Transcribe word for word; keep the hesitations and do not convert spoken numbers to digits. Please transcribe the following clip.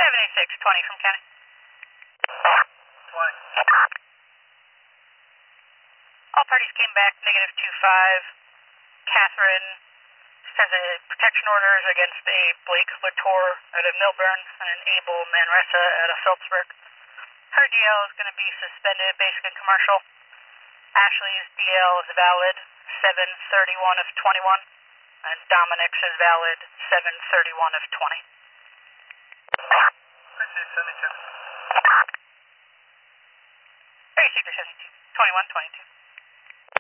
seventy-six twenty from County. twenty. All parties came back, negative two five. Catherine has a protection orders against a Blake Latour out of Milburn and an Abel Manresa out of Phillipsburg. Her D L is going to be suspended, basic and commercial. Ashley's D L is valid, seven thirty-one of twenty-one, and Dominic's is valid, seven thirty-one of twenty. seventy-two. Very secret seventy-two, twenty-one twenty-two.